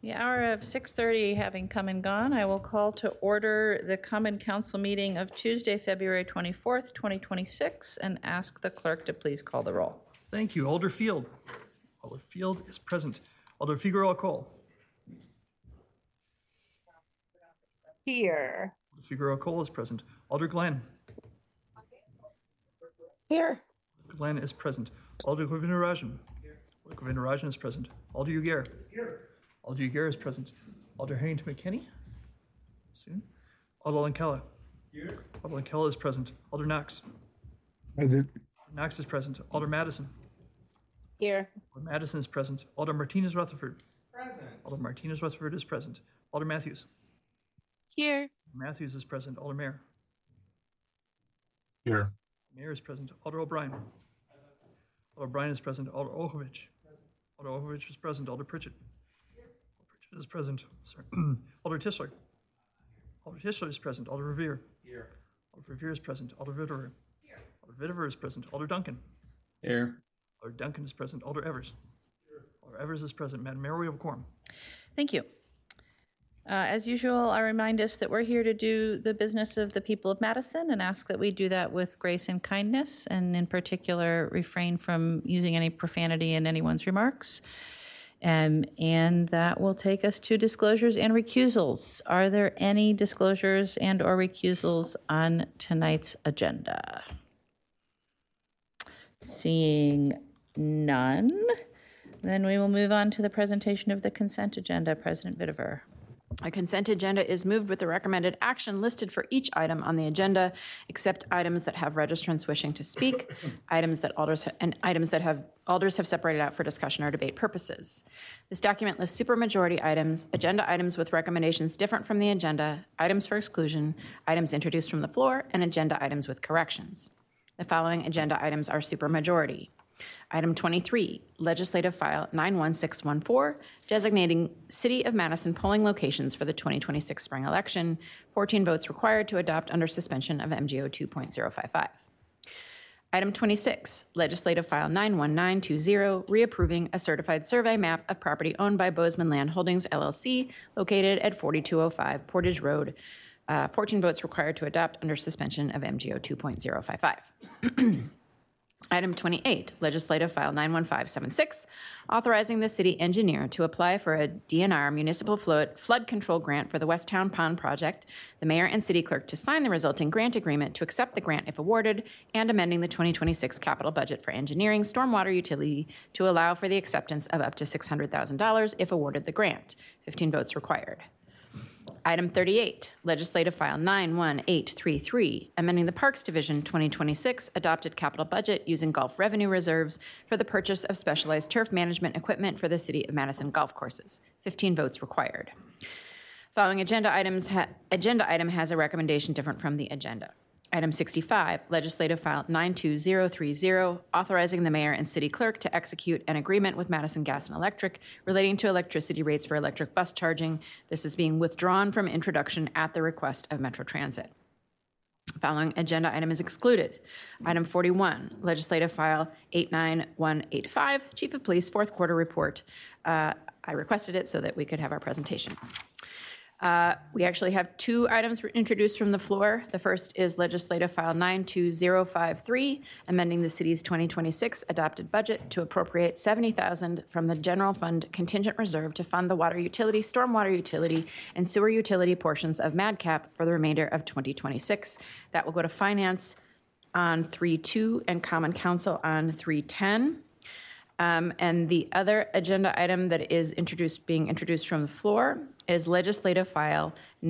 The hour of 6:30 having come and gone, I will call to order the Common Council meeting of Tuesday, February 24th, 2026, and ask the clerk to please call the roll. Thank you. Alder Field. Alder Field is present. Alder Figueroa Cole. Here. Alder Figueroa Cole is present. Alder Glenn. Here. Glenn is present. Alder Govindarajan. Alder Govindarajan is present. Alder Ugair. Here. Alder Ugair is present. Alder Harrington McKinney. Soon. Alder Lankella. Here. Alder Lankella is present. Alder Knox. Present. Knox is present. Alder Madison. Here. Alder Madison is present. Alder Martinez Rutherford. Present. Alder Martinez Rutherford is present. Alder Matthews. Here. Matthews is present. Alder Mayor. Here. Mayor is present. Alder O'Brien. Alder O'Brien is present. Alder Ohovich. Alder Ohovich is present. Alder Pritchett. Alder Pritchett is present. Sorry. Alder Tischler. Alder Tischler is present. Alder Revere. Here. Alder Revere is present. Alder Vitever. Here. Alder Vitever is present. Alder Duncan. Here. Alder Duncan is present. Alder Evers. Here. Alder Evers is present. Madam Mayor, we have a quorum. Thank you. As usual, I remind us that we're here to do the business of the people of Madison and ask that we do that with grace and kindness, and in particular, refrain from using any profanity in anyone's remarks. And that will take us to disclosures and recusals. Are there any disclosures and or recusals on tonight's agenda? Seeing none, then we will move on to the presentation of the consent agenda. President Vitever. A consent agenda is moved with the recommended action listed for each item on the agenda, except items that have registrants wishing to speak, items that alders have separated out for discussion or debate purposes. This document lists supermajority items, agenda items with recommendations different from the agenda, items for exclusion, items introduced from the floor, and agenda items with corrections. The following agenda items are supermajority. Item 23, Legislative File 91614, designating City of Madison polling locations for the 2026 spring election, 14 votes required to adopt under suspension of MGO 2.055. Item 26, Legislative File 91920, reapproving a certified survey map of property owned by Bozeman Land Holdings, LLC, located at 4205 Portage Road, 14 votes required to adopt under suspension of MGO 2.055. Item 28, Legislative File 91576, authorizing the city engineer to apply for a DNR municipal flood control grant for the Westtown Pond project, the mayor and city clerk to sign the resulting grant agreement to accept the grant if awarded, and amending the 2026 capital budget for engineering stormwater utility to allow for the acceptance of up to $600,000 if awarded the grant. 15 votes required. Item 38, Legislative File 91833, amending the Parks Division 2026 adopted capital budget using golf revenue reserves for the purchase of specialized turf management equipment for the City of Madison golf courses. 15 votes required. Following agenda item has a recommendation different from the agenda. Item 65, Legislative File 92030, authorizing the mayor and city clerk to execute an agreement with Madison Gas and Electric relating to electricity rates for electric bus charging. This is being withdrawn from introduction at the request of Metro Transit. Following agenda item is excluded. Item 41, Legislative File 89185, Chief of Police, fourth quarter report. I requested it so that we could have our presentation. We actually have two items introduced from the floor. The first is Legislative File 92053, amending the city's 2026 adopted budget to appropriate $70,000 from the general fund contingent reserve to fund the water utility, stormwater utility, and sewer utility portions of MadCap for the remainder of 2026. That will go to Finance on 3.2 and Common Council on 3.10. And the other agenda item that is being introduced from the floor is Legislative File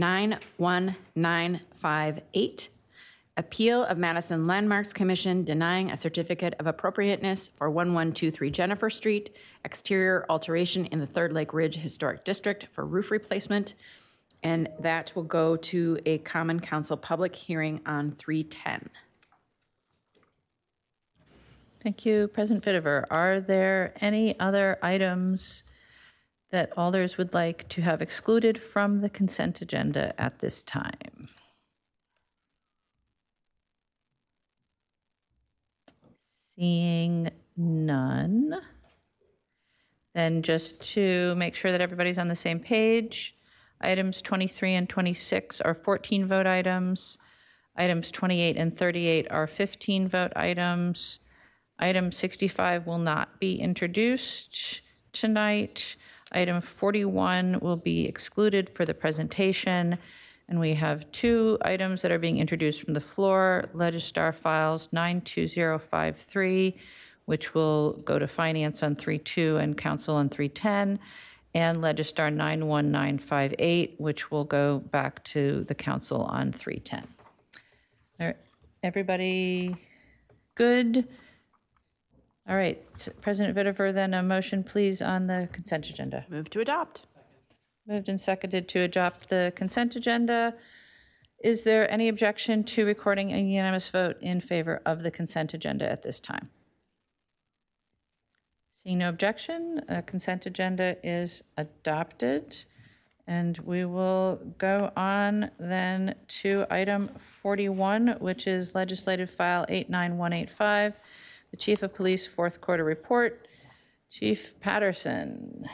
91958, Appeal of Madison Landmarks Commission denying a certificate of appropriateness for 1123 Jennifer Street, exterior alteration in the Third Lake Ridge Historic District for roof replacement. And that will go to a Common Council public hearing on 310. Thank you, President Vitever. Are there any other items that alders would like to have excluded from the consent agenda at this time? Seeing none, Then just to make sure that everybody's on the same page, items 23 and 26 are 14 vote items. Items 28 and 38 are 15 vote items. Item 65 will not be introduced tonight. Item 41 will be excluded for the presentation. And we have two items that are being introduced from the floor, Legistar Files 92053, which will go to Finance on 3.2 and Council on 3.10, and Legistar 91958, which will go back to the Council on 3.10. All right, everybody good? All right, President Vitiver, then a motion, please, on the consent agenda. Move to adopt. Moved and seconded to adopt the consent agenda. Is there any objection to recording a unanimous vote in favor of the consent agenda at this time? Seeing no objection, a consent agenda is adopted. And we will go on then to item 41, which is Legislative File 89185, the Chief of Police Fourth Quarter Report. Chief Patterson.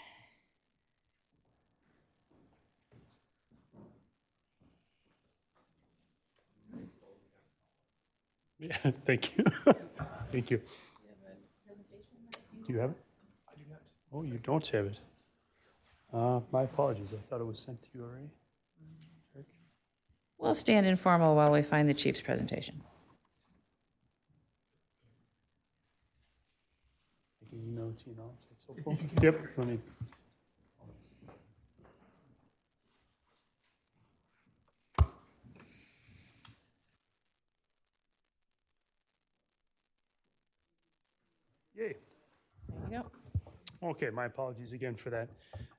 Yeah, thank you. Thank you. Do you have it? I do not. Oh, you don't have it. My apologies. I thought it was sent to you already. We'll stand informal while we find the chief's presentation. I can email it to you now. Is that so cool? Yep. Let me. Yay. There you go. Okay, my apologies again for that.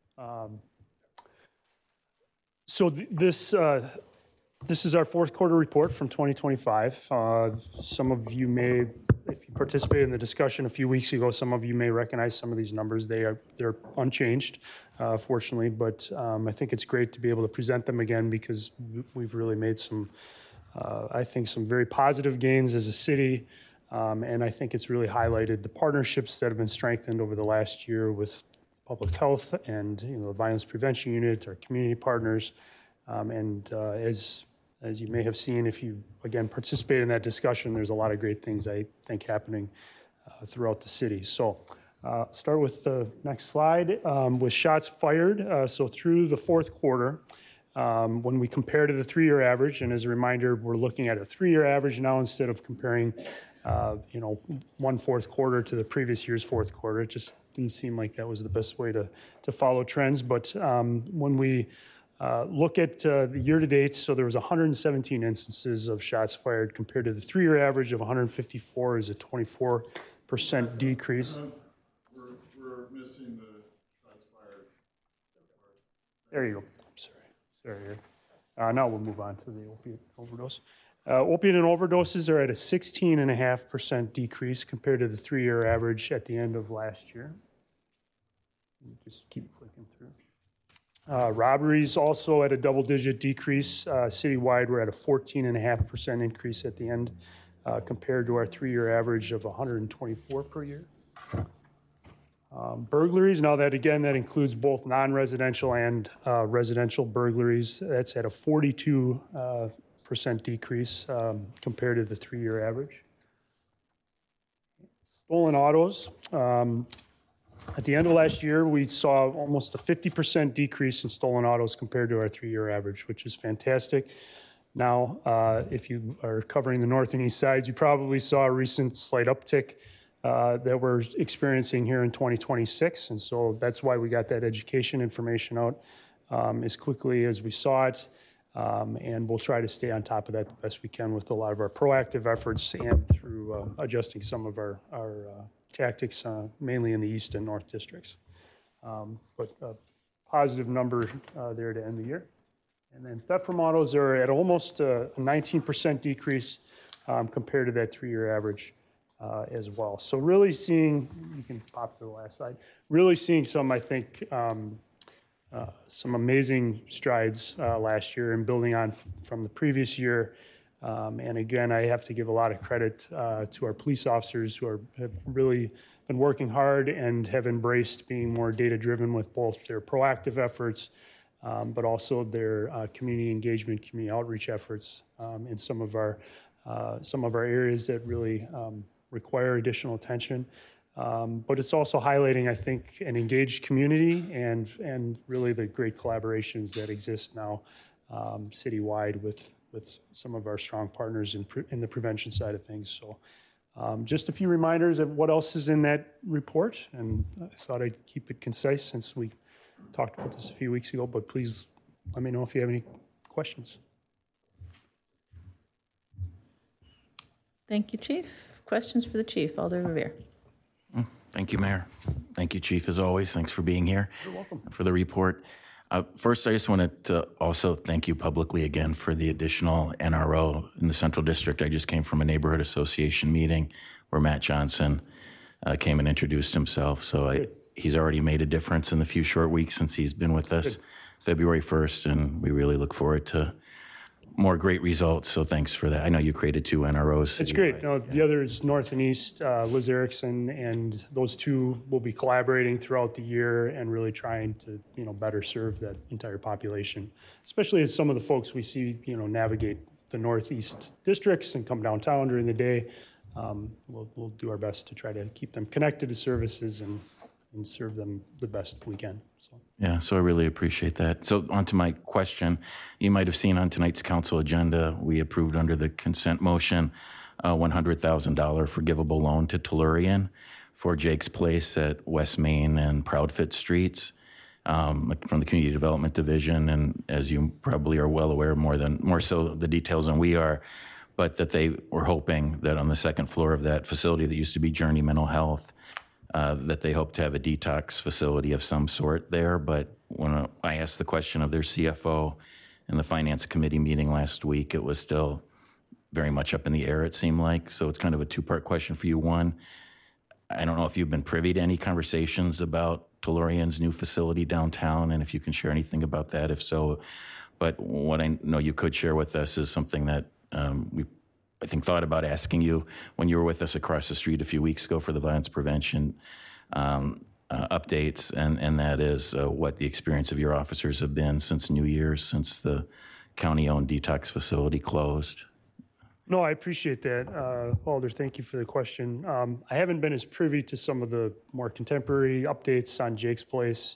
So this is our fourth quarter report from 2025. Some of you may, if you participated in the discussion a few weeks ago, some of you may recognize some of these numbers. They're unchanged, fortunately, but I think it's great to be able to present them again because we've really made some, I think, some very positive gains as a city. And I think it's really highlighted the partnerships that have been strengthened over the last year with public health and the violence prevention unit, our community partners, and as you may have seen, if you again participate in that discussion, there's a lot of great things I think happening throughout the city. So start with the next slide with shots fired. So through the fourth quarter, when we compare to the 3-year average, and as a reminder, we're looking at a 3-year average now instead of comparing one fourth quarter to the previous year's fourth quarter. It just didn't seem like that was the best way to follow trends. But when we look at the year to date, so there was 117 instances of shots fired compared to the 3-year average of 154 is a 24% decrease. We're missing the shots fired. There you go. Sorry. Now we'll move on to the opiate overdose. Opiate and overdoses are at a 16.5% decrease compared to the 3-year average at the end of last year. Just keep flicking through. Robberies also at a double-digit decrease. Citywide, we're at a 14.5% increase at the end compared to our 3-year average of 124 per year. Burglaries, now that includes both non-residential and residential burglaries. That's at a 42% decrease compared to the 3-year average. Stolen autos. At the end of last year, we saw almost a 50% decrease in stolen autos compared to our 3-year average, which is fantastic. Now, if you are covering the north and east sides, you probably saw a recent slight uptick that we're experiencing here in 2026. And so that's why we got that education information out as quickly as we saw it. And we'll try to stay on top of that the best we can with a lot of our proactive efforts and through adjusting some of our tactics, mainly in the east and north districts. But a positive number there to end the year. And then theft from autos are at almost a 19% decrease compared to that 3-year average as well. So really seeing, you can pop to the last slide, really seeing some, I think, some amazing strides last year and building on from the previous year. And again, I have to give a lot of credit to our police officers who have really been working hard and have embraced being more data-driven with both their proactive efforts, but also their community engagement, community outreach efforts in some of our areas that really require additional attention. But it's also highlighting, I think, an engaged community and really the great collaborations that exist now citywide with some of our strong partners in the prevention side of things. So just a few reminders of what else is in that report, and I thought I'd keep it concise since we talked about this a few weeks ago, but please let me know if you have any questions. Thank you, Chief. Questions for the Chief, Alder Revere. Thank you, Mayor. Thank you, Chief, as always. Thanks for being here. You're welcome. For the report. First, I just wanted to also thank you publicly again for the additional NRO in the Central District. I just came from a neighborhood association meeting where Matt Johnson came and introduced himself. So he's already made a difference in the few short weeks since he's been with us February 1st, and we really look forward to more great results. So thanks for that. I know you created 2 NROs. It's great. No, the other is North and East, Liz Erickson, and those 2 will be collaborating throughout the year and really trying to, better serve that entire population, especially as some of the folks we see, navigate the Northeast districts and come downtown during the day. We'll do our best to try to keep them connected to services and serve them the best we can. Yeah, so I really appreciate that. So on to my question. You might have seen on tonight's council agenda, we approved under the consent motion a $100,000 forgivable loan to Tellurian for Jake's Place at West Main and Proudfoot Streets from the Community Development Division. And as you probably are well aware, more so the details than we are, but that they were hoping that on the second floor of that facility that used to be Journey Mental Health, that they hope to have a detox facility of some sort there. But when I asked the question of their CFO in the Finance Committee meeting last week, it was still very much up in the air, it seemed like. So it's kind of a 2-part question for you. One, I don't know if you've been privy to any conversations about Tellurian's new facility downtown, and if you can share anything about that, if so. But what I know you could share with us is something that I think thought about asking you when you were with us across the street a few weeks ago for the violence prevention updates, and that is what the experience of your officers have been since New Year's, since the county-owned detox facility closed. No, I appreciate that, Alder. Thank you for the question. I haven't been as privy to some of the more contemporary updates on Jake's Place.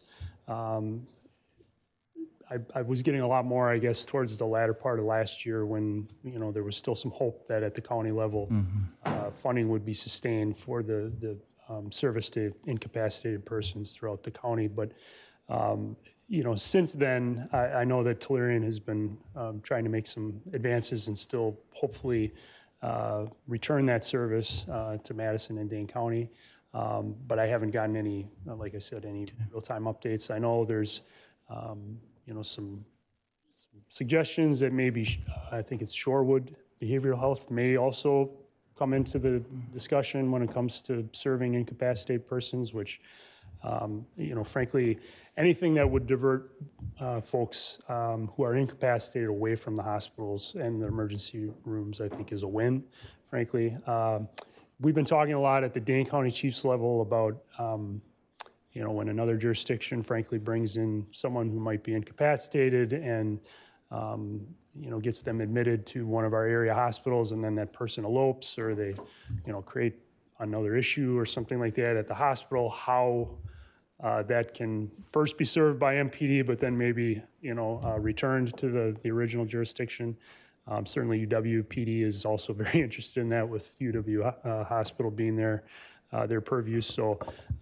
I was getting a lot more, I guess, towards the latter part of last year when, there was still some hope that at the county level, funding would be sustained for the service to incapacitated persons throughout the county. But, since then, I know that Tellurian has been trying to make some advances and still hopefully return that service to Madison and Dane County. But I haven't gotten any, like I said, any real-time updates. I know there's some suggestions that maybe, I think it's Shorewood Behavioral Health may also come into the discussion when it comes to serving incapacitated persons, which, frankly, anything that would divert folks who are incapacitated away from the hospitals and the emergency rooms, I think is a win, frankly. We've been talking a lot at the Dane County Chiefs level about when another jurisdiction, frankly, brings in someone who might be incapacitated and, gets them admitted to one of our area hospitals, and then that person elopes or they, create another issue or something like that at the hospital, how that can first be served by MPD, but then maybe, returned to the original jurisdiction. Certainly UW-PD is also very interested in that with UW Hospital being their purview. So,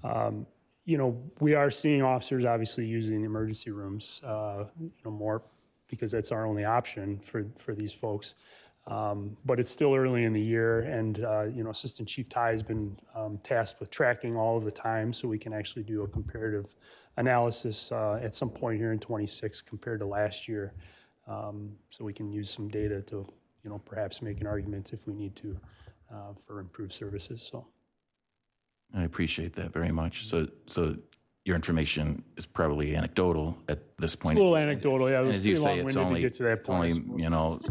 we are seeing officers obviously using the emergency rooms, more because that's our only option for these folks. But it's still early in the year, and Assistant Chief Ty has been tasked with tracking all of the time, so we can actually do a comparative analysis at some point here in 26 compared to last year, so we can use some data to perhaps make an argument if we need to for improved services. So. I appreciate that very much. So your information is probably anecdotal at this point. It's a little anecdotal, yeah. It was as you say, it's only, to get to that point,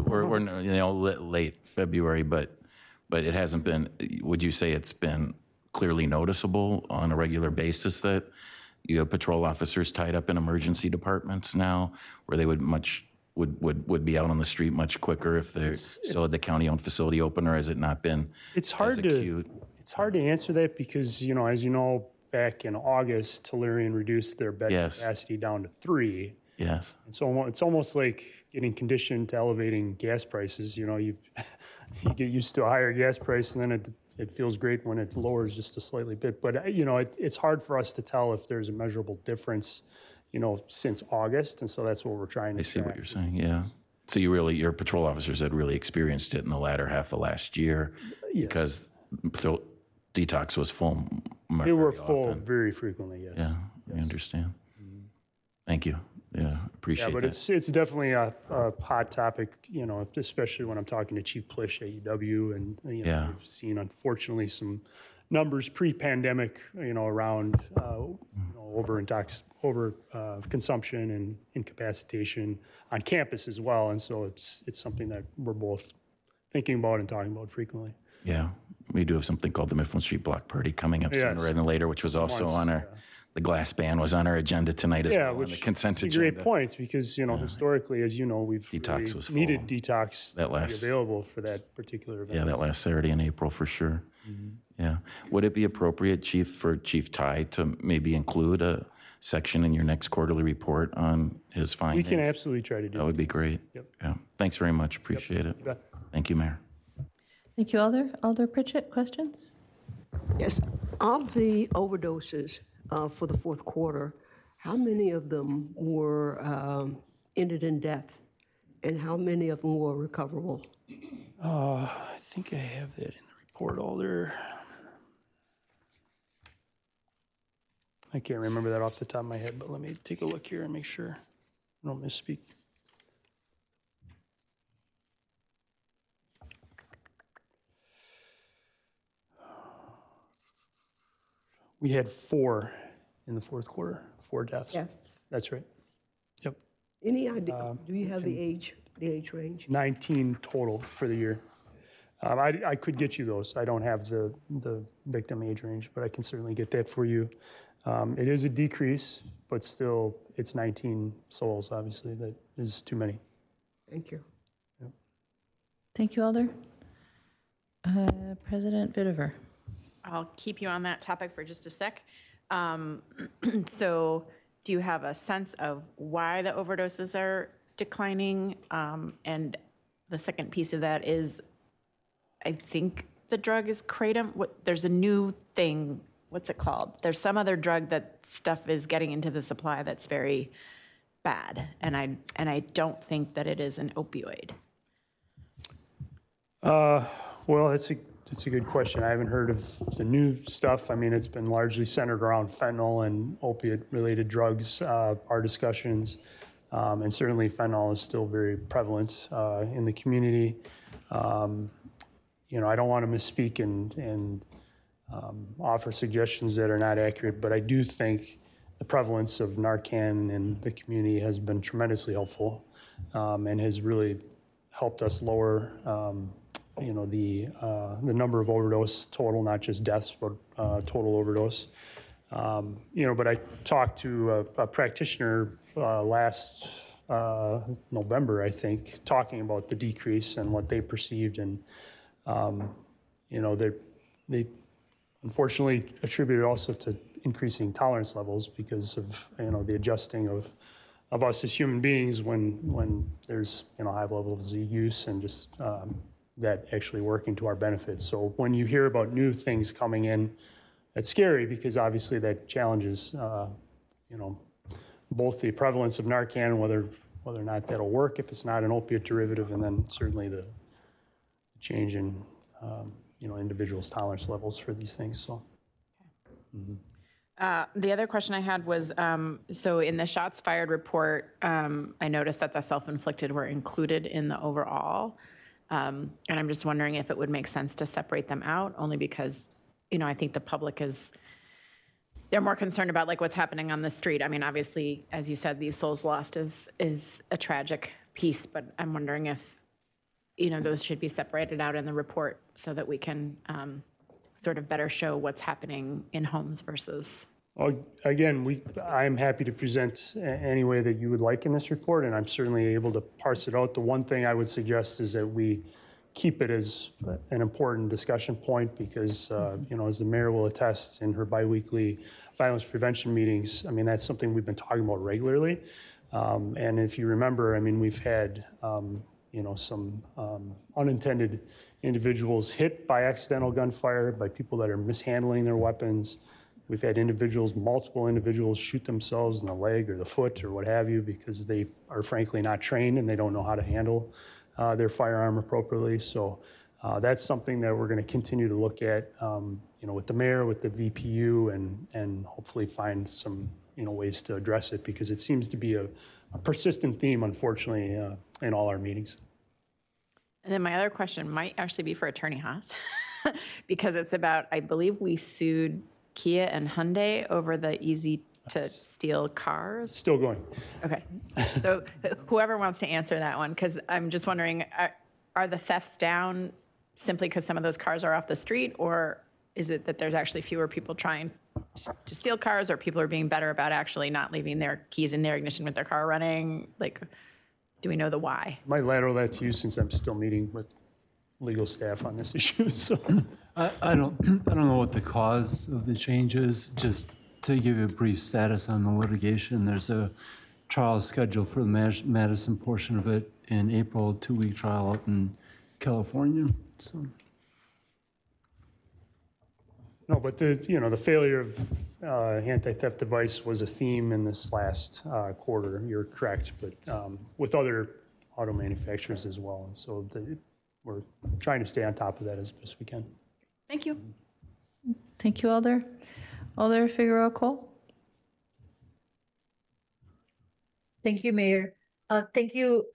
we're late February, but it hasn't been. Would you say it's been clearly noticeable on a regular basis that you have patrol officers tied up in emergency departments now, where they would be out on the street much quicker if they still had the county-owned facility open, or has it not been It's as hard to acute? it's hard to answer that because, as you know, back in August, Tellurian reduced their bed Yes. capacity down to 3. Yes. And so it's almost like getting conditioned to elevating gas prices. You you get used to a higher gas price, and then it feels great when it lowers just a slightly bit. But it's hard for us to tell if there's a measurable difference, since August, and so that's what we're trying to. I see what track. you're saying, yeah. So your patrol officers had really experienced it in the latter half of last year because detox was full. They were very full often. very frequently. Yes. Yeah, I understand. Thank you. Yeah, appreciate Yeah, but that. it's definitely a hot topic, especially when I'm talking to Chief Plish at UW, and Yeah. we've seen unfortunately some numbers pre-pandemic, around over consumption and incapacitation on campus as well, and so it's something that we're both thinking about and talking about frequently. Yeah, we do have something called the Mifflin Street Block Party coming up sooner Yes. rather than later, which was also on our, the glass ban was on our agenda tonight as Yeah, well, on which the consent is a great agenda. point because historically, as you know, we've Detox really was full. needed detox That to last- be available for that particular event. Yeah, that last Saturday in April for sure. Yeah. Would it be appropriate, Chief, for Chief Ty to maybe include a section in your next quarterly report on his We findings? can absolutely try to do That would be great. Yep. Yeah. Thanks very much. Appreciate it. bet. Thank you, Mayor. Thank you, Alder. Alder Pritchett, questions? Yes, of the overdoses for the fourth quarter, how many of them were ended in death? And how many of them were recoverable? I think I have that in the report, Alder. I can't remember that off the top of my head, but let me take a look here and make sure I don't misspeak. We had 4 in the fourth quarter, 4 deaths. Yes. That's right. Yep. Any idea, do you have the age range? 19 total for the year. I could get you those. I don't have the victim age range, but I can certainly get that for you. It is a decrease, but still, it's 19 souls, obviously. That is too many. Thank you. Thank you, Alder. President Vitiver. I'll keep you on that topic for just a sec. So do you have a sense of why the overdoses are declining? And the second piece of that is, I think the drug is Kratom. There's a new thing. What's it called? There's some other drug that stuff is getting into the supply that's very bad. And I don't think that it is an opioid. Well, that's a good question. I haven't heard of the new stuff. I mean, it's been largely centered around fentanyl and opiate-related drugs, our discussions. And certainly fentanyl is still very prevalent in the community. I don't want to misspeak and offer suggestions that are not accurate, but I do think the prevalence of Narcan in the community has been tremendously helpful and has really helped us lower the number of overdose total, not just deaths, but total overdose. But I talked to a practitioner last November, I think, talking about the decrease and what they perceived, and they unfortunately attributed also to increasing tolerance levels because of the adjusting of us as human beings when there's high levels of use and just that actually working to our benefit. So when you hear about new things coming in, that's scary because obviously that challenges both the prevalence of Narcan, whether or not that'll work if it's not an opiate derivative, and then certainly the change in individuals' tolerance levels for these things. So. The other question I had was, so in the shots fired report, I noticed that the self-inflicted were included in the overall. And I'm just wondering if it would make sense to separate them out, only because, I think the public they're more concerned about like what's happening on the street. I mean, obviously, as you said, these souls lost is a tragic piece, but I'm wondering if, those should be separated out in the report so that we can sort of better show what's happening in homes versus. Again, I'm happy to present any way that you would like in this report, and I'm certainly able to parse it out. The one thing I would suggest is that we keep it as an important discussion point because, as the mayor will attest in her biweekly violence prevention meetings, I mean, that's something we've been talking about regularly. And if you remember, I mean, we've had, some unintended individuals hit by accidental gunfire, by people that are mishandling their weapons. We've had multiple individuals shoot themselves in the leg or the foot or what have you because they are frankly not trained and they don't know how to handle their firearm appropriately. So that's something that we're going to continue to look at, with the mayor, with the VPU, and hopefully find some, ways to address it because it seems to be a persistent theme, unfortunately, in all our meetings. And then my other question might actually be for Attorney Haas because it's about, I believe we sued Kia and Hyundai over the easy-to-steal cars. Still going. Okay. So whoever wants to answer that one, because I'm just wondering, are the thefts down simply because some of those cars are off the street, or is it that there's actually fewer people trying to steal cars, or people are being better about actually not leaving their keys in their ignition with their car running? Like, do we know the why? I might lateral that to you since I'm still meeting with legal staff on this issue. So. I don't know what the cause of the change is. Just to give you a brief status on the litigation, there's a trial scheduled for the Madison portion of it in April, a 2-week trial out in California. So. No, but the failure of anti-theft device was a theme in this last quarter. You're correct, but with other auto manufacturers as well, and so we're trying to stay on top of that as best we can. Thank you. Thank you, Alder. Alder Figueroa Cole. Thank you, Mayor. Thank you,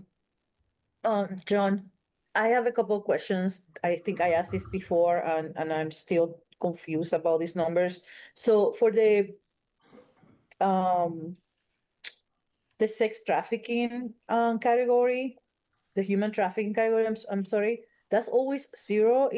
John. I have a couple of questions. I think I asked this before, and I'm still confused about these numbers. So for the sex trafficking category, the human trafficking category, I'm sorry, that's always 0.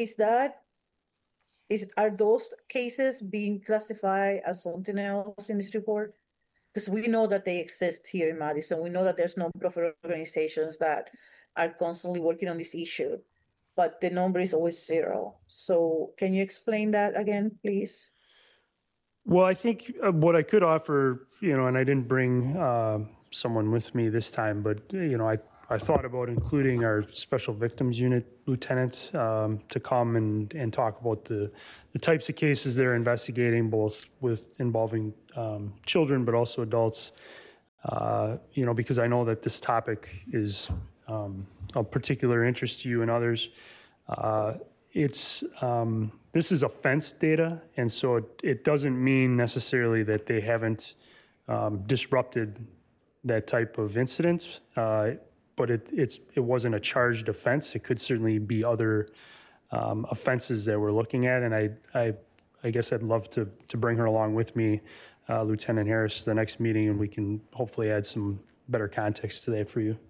Are those cases being classified as something else in this report? Because we know that they exist here in Madison. We know that there's non-profit organizations that are constantly working on this issue, but the number is always 0. So can you explain that again, please? Well, I think what I could offer, and I didn't bring someone with me this time, but, I thought about including our Special Victims Unit lieutenant to come and talk about the types of cases they're investigating, both involving children, but also adults, because I know that this topic is of particular interest to you and others. This is offense data, and so it doesn't mean necessarily that they haven't disrupted that type of incident, but it wasn't a charged offense. It could certainly be other offenses that we're looking at, and I guess I'd love to bring her along with me, Lieutenant Harris, to the next meeting, and we can hopefully add some better context to that for you.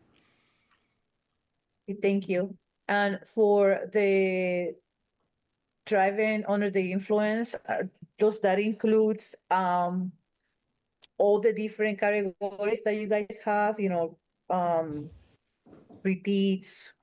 Thank you. And for the driving under the influence, does that include all the different categories that you guys have? Repeats.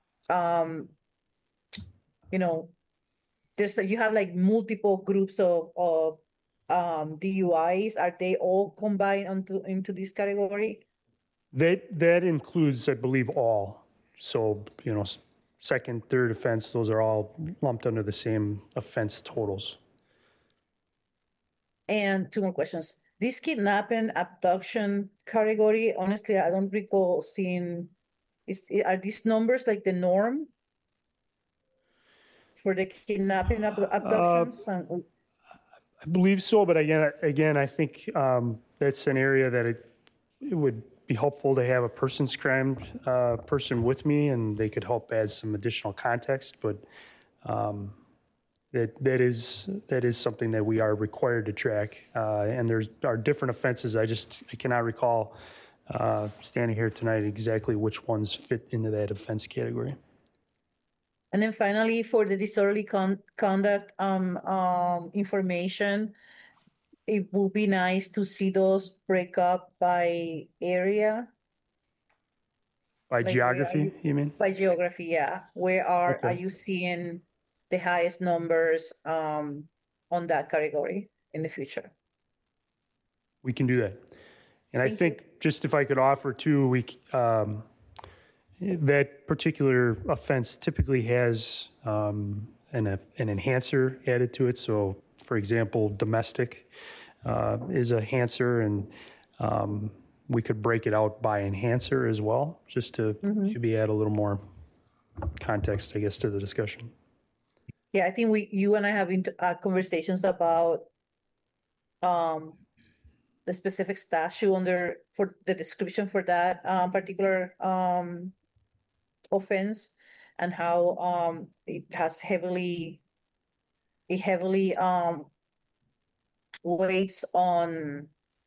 You have like multiple groups of DUIs. Are they all combined into this category? That includes, I believe, all. So, second, third offense, those are all lumped under the same offense totals. And 2 more questions. This kidnapping, abduction category, honestly, I don't recall seeing, are these numbers like the norm for the kidnapping, abductions? I believe so, but again, I think that's an area that it would be helpful to have a person's crime person with me, and they could help add some additional context. But that is something that we are required to track, and there are different offenses. I cannot recall standing here tonight exactly which ones fit into that offense category. And then finally, for the disorderly conduct information, it would be nice to see those break up by area, By Like, where are geography, you mean? by geography, yeah. Where are Okay. you seeing the highest numbers on that category in the future? We can do that. And I Thank you. think, just if I could offer too, that particular offense typically has an enhancer added to it. So, for example, domestic is a enhancer, and we could break it out by enhancer as well, just to maybe add a little more context, I guess, to the discussion. Yeah, I think you and I have conversations about the specific statute for the description for that particular offense, and how it heavily weights on,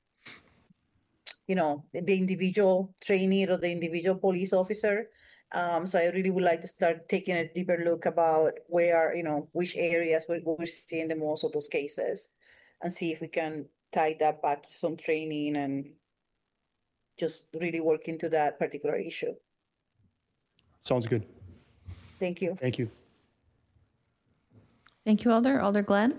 the individual trainee or the individual police officer. So I really would like to start taking a deeper look about which areas we're seeing the most of those cases, and see if we can tie that back to some training and just really work into that particular issue. Sounds good. Thank you. Thank you. Thank you, Alder. Alder Glenn?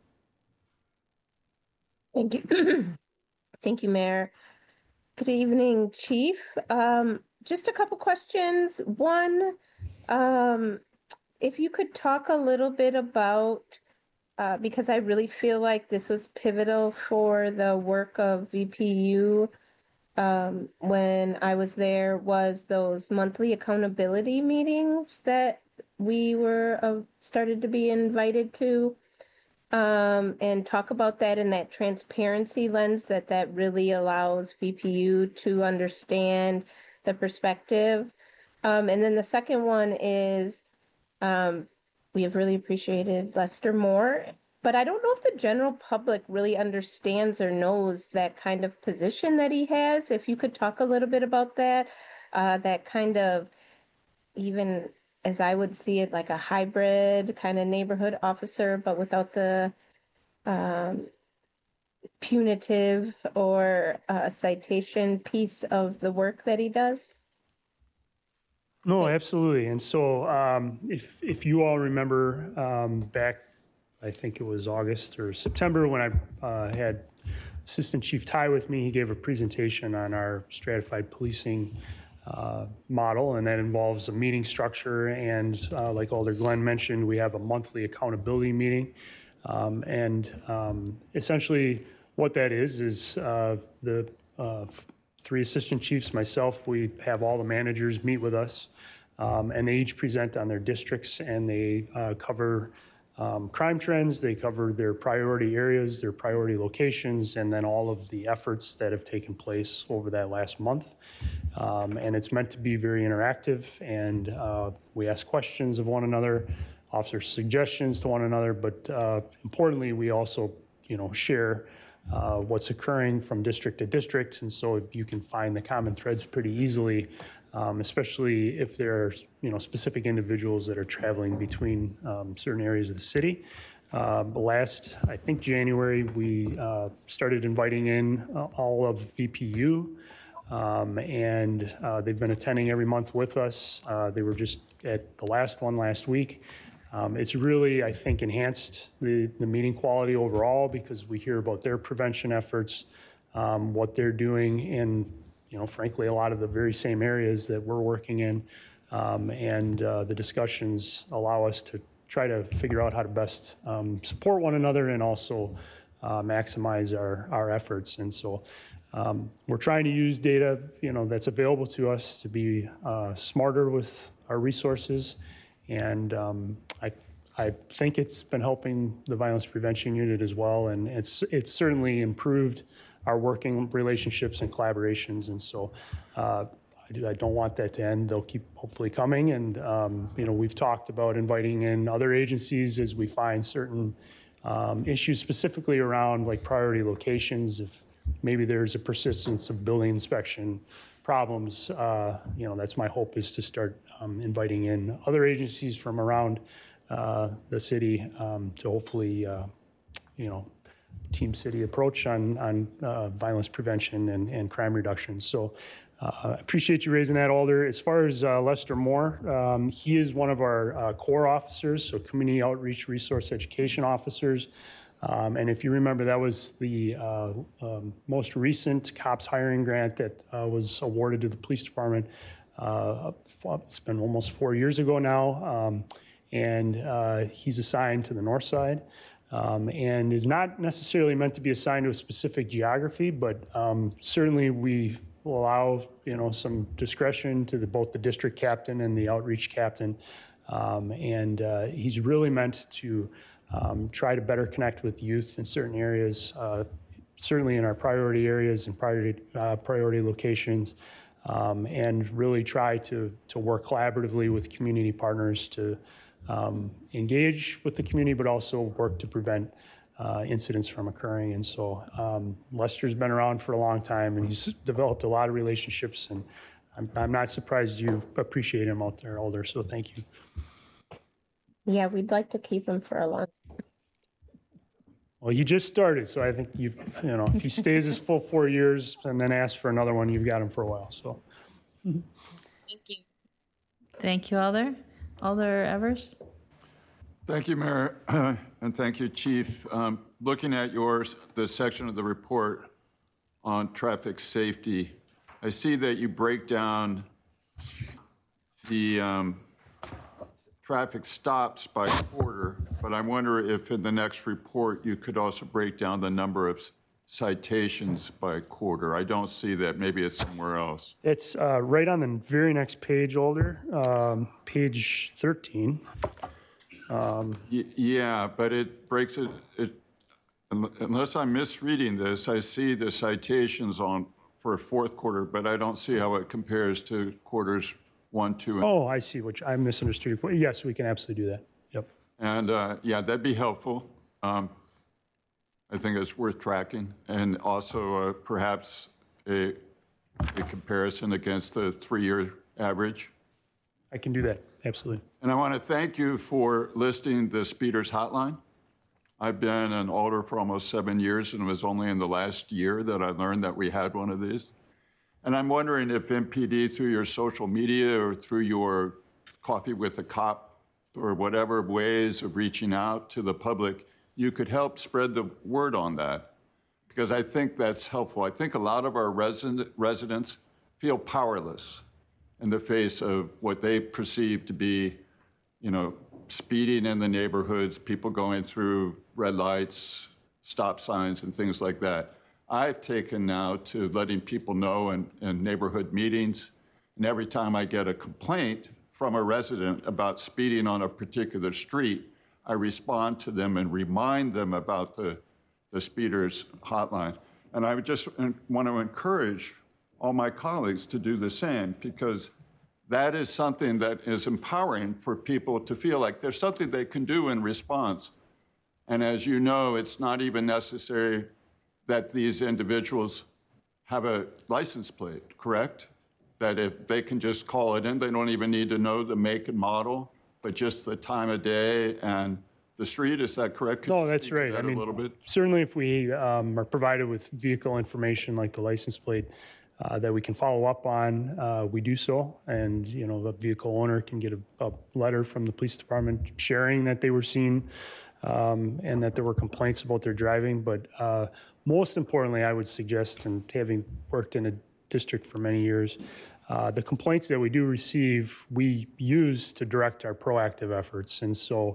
Thank you. Thank you, Mayor. Good evening, Chief. Just a couple questions. One, if you could talk a little bit about, because I really feel like this was pivotal for the work of VPU when I was there, was those monthly accountability meetings that we were started to be invited to, and talk about that in that transparency lens that really allows VPU to understand the perspective. And then the second one is, we have really appreciated Lester Moore, but I don't know if the general public really understands or knows that kind of position that he has. If you could talk a little bit about that, that kind of, even as I would see it, like a hybrid kind of neighborhood officer, but without the punitive or citation piece of the work that he does. No, absolutely. And so if you all remember back, I think it was August or September, when I had Assistant Chief Ty with me, he gave a presentation on our stratified policing model, and that involves a meeting structure. And like Alder Glenn mentioned, we have a monthly accountability meeting. Essentially what that is the three assistant chiefs, myself, we have all the managers meet with us, and they each present on their districts, and they cover crime trends, they cover their priority areas, their priority locations, and then all of the efforts that have taken place over that last month. And it's meant to be very interactive, and we ask questions of one another, offer suggestions to one another, but importantly, we also, share what's occurring from district to district, and so you can find the common threads pretty easily, especially if there are specific individuals that are traveling between certain areas of the city. Last, I think January, we started inviting in all of VPU, and they've been attending every month with us. They were just at the last one last week. It's really, I think, enhanced the meeting quality overall, because we hear about their prevention efforts, what they're doing in, frankly, a lot of the very same areas that we're working in. And the discussions allow us to try to figure out how to best support one another and also maximize our efforts. And so we're trying to use data, that's available to us to be smarter with our resources. And I think it's been helping the Violence Prevention Unit as well, and it's certainly improved our working relationships and collaborations. And so I don't want that to end. They'll keep hopefully coming. And we've talked about inviting in other agencies as we find certain issues, specifically around like priority locations. If maybe there's a persistence of building inspection problems, that's my hope, is to start inviting in other agencies from around the city to hopefully, team city approach on violence prevention and crime reduction. So I appreciate you raising that, Alder. As far as Lester Moore, he is one of our core officers, so community outreach resource education officers. And if you remember, that was the most recent COPS hiring grant that was awarded to the police department. It's been almost 4 years ago now. And he's assigned to the north side and is not necessarily meant to be assigned to a specific geography, but certainly we will allow, some discretion to both the district captain and the outreach captain. And he's really meant to try to better connect with youth in certain areas, certainly in our priority areas and priority locations, and really try to work collaboratively with community partners to engage with the community, but also work to prevent incidents from occurring. And so Lester's been around for a long time, and he's developed a lot of relationships, and I'm not surprised you appreciate him out there, Alder, so thank you. Yeah, we'd like to keep him for a long time. Well, you just started, so I think if he stays his full 4 years and then asks for another one, you've got him for a while. So, Thank you. Thank you, Alder. Alder Evers? Thank you, Mayor, and thank you, Chief. Looking at the section of the report on traffic safety, I see that you break down the traffic stops by quarter, but I wonder if in the next report you could also break down the number of citations by quarter. I don't see that. Maybe it's somewhere else. It's right on the very next page, Alder, page 13. Yeah, but it breaks it. Unless I'm misreading this, I see the citations for fourth quarter, but I don't see how it compares to quarters 1, 2, and Oh, I see. I misunderstood your point. Yes, we can absolutely do that. Yep. And yeah, that'd be helpful. I think it's worth tracking, and also perhaps a comparison against the 3-year average. I can do that. Absolutely. And I want to thank you for listing the speeders hotline. I've been an alder for almost 7 years, and it was only in the last year that I learned that we had one of these. And I'm wondering if MPD, through your social media or through your Coffee with a Cop or whatever ways of reaching out to the public, you could help spread the word on that, because I think that's helpful. I think a lot of our residents feel powerless in the face of what they perceive to be, speeding in the neighborhoods, people going through red lights, stop signs, and things like that. I've taken now to letting people know in neighborhood meetings, and every time I get a complaint from a resident about speeding on a particular street, I respond to them and remind them about the speeders hotline. And I would just want to encourage all my colleagues to do the same, because that is something that is empowering for people to feel like there's something they can do in response. And as you know, it's not even necessary that these individuals have a license plate, correct? That if they can just call it in, they don't even need to know the make and model, but just the time of day and the street. Is that correct? No, that's right. I mean, a little bit? Certainly if we are provided with vehicle information like the license plate that we can follow up on, we do so. And, the vehicle owner can get a letter from the police department sharing that they were seen and that there were complaints about their driving. But most importantly, I would suggest, and having worked in a district for many years, the complaints that we do receive, we use to direct our proactive efforts. And so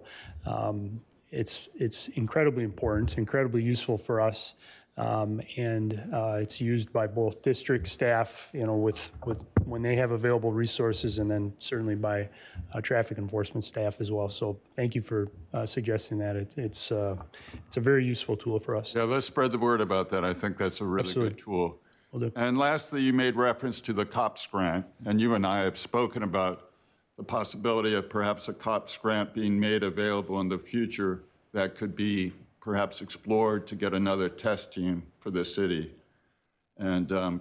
it's incredibly important, incredibly useful for us. And it's used by both district staff, with when they have available resources, and then certainly by traffic enforcement staff as well. So thank you for suggesting that. It's a very useful tool for us. Yeah, let's spread the word about that. I think that's a really Absolutely. good tool. Will do. And lastly, you made reference to the COPS grant, and you and I have spoken about the possibility of perhaps a COPS grant being made available in the future that could be perhaps explored to get another test team for the city. And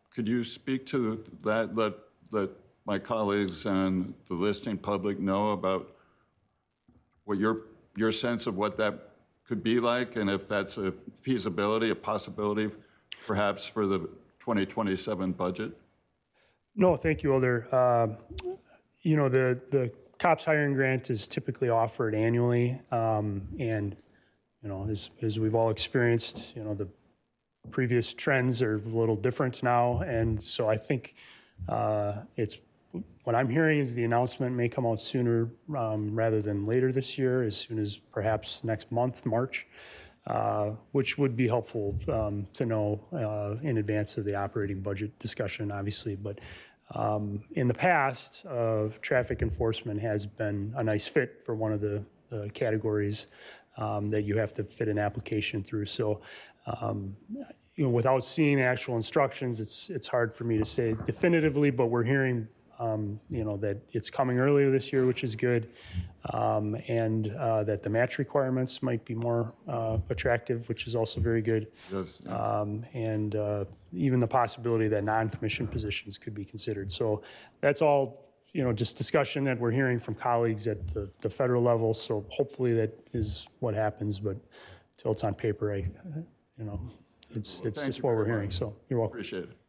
could you speak to that? Let my colleagues and the listening public know about what your sense of what that could be like, and if that's a feasibility, a possibility, perhaps for the 2027 budget? No, thank you, Alder. You know, the COPS hiring grant is typically offered annually, and you know, as we've all experienced, you know, the previous trends are a little different now, and so I think it's what I'm hearing is the announcement may come out sooner rather than later this year, as soon as perhaps next month, March, which would be helpful to know in advance of the operating budget discussion, obviously. But in the past, traffic enforcement has been a nice fit for one of the categories that you have to fit an application through. So, you know, without seeing actual instructions, it's hard for me to say definitively, but we're hearing you know, that it's coming earlier this year, which is good, and that the match requirements might be more attractive, which is also very good. Yes. And even the possibility that non-commissioned positions could be considered. So that's all, you know, just discussion that we're hearing from colleagues at the federal level. So hopefully that is what happens, but until it's on paper, you know, it's just what we're hearing. So you're welcome. Appreciate it.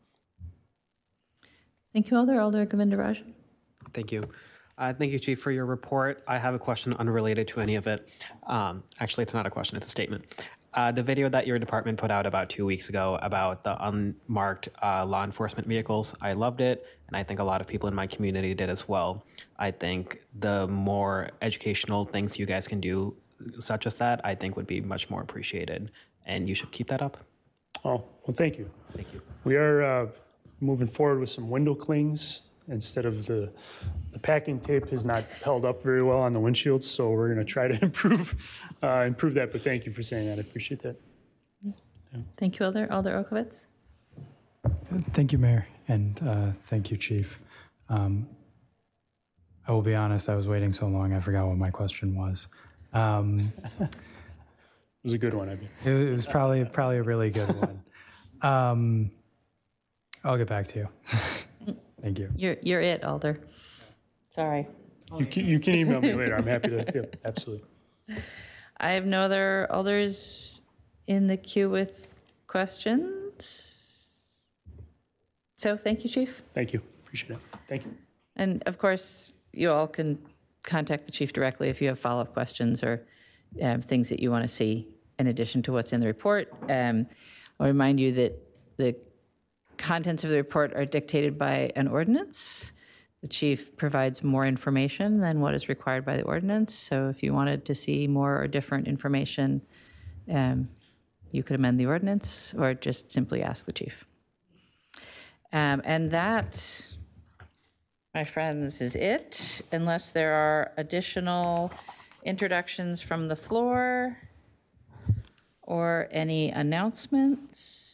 Thank you, Alder. Alder Govindarajan. Thank you. Thank you, Chief, for your report. I have a question unrelated to any of it. Actually, it's not a question, it's a statement. The video that your department put out about 2 weeks ago about the unmarked law enforcement vehicles, I loved it, and I think a lot of people in my community did as well. I think the more educational things you guys can do, such as that, I think would be much more appreciated, and you should keep that up. Oh, well, thank you. Thank you. We are moving forward with some window clings instead of the packing tape has not held up very well on the windshields, so we're going to try to improve that. But thank you for saying that. I appreciate that. Yeah. Thank you, Alder. Alder Okovitz. Thank you, Mayor, and thank you, Chief. I will be honest, I was waiting so long, I forgot what my question was. It was a good one, I mean. It was probably a really good one. I'll get back to you. Thank you. You're it, Alder. Sorry. You can email me later. I'm happy to. Yeah, absolutely. I have no other Alders in the queue with questions. So thank you, Chief. Thank you. Appreciate it. Thank you. And of course, you all can contact the Chief directly if you have follow-up questions or things that you want to see in addition to what's in the report. I'll remind you that the contents of the report are dictated by an ordinance. The Chief provides more information than what is required by the ordinance. So if you wanted to see more or different information, you could amend the ordinance or just simply ask the Chief. And that, my friends, is it, unless there are additional introductions from the floor or any announcements.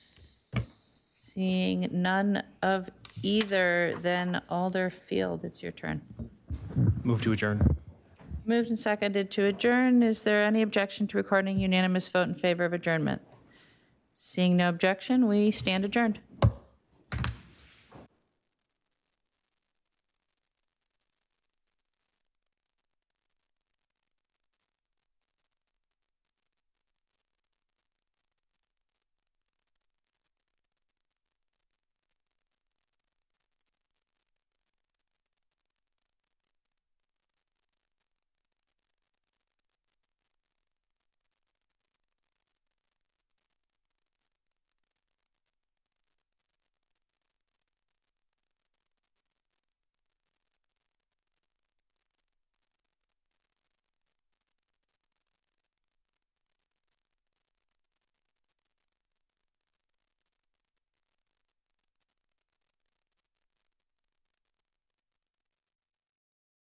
Seeing none of either, then Alder Field, it's your turn. Move to adjourn. Moved and seconded to adjourn. Is there any objection to recording unanimous vote in favor of adjournment? Seeing no objection, we stand adjourned.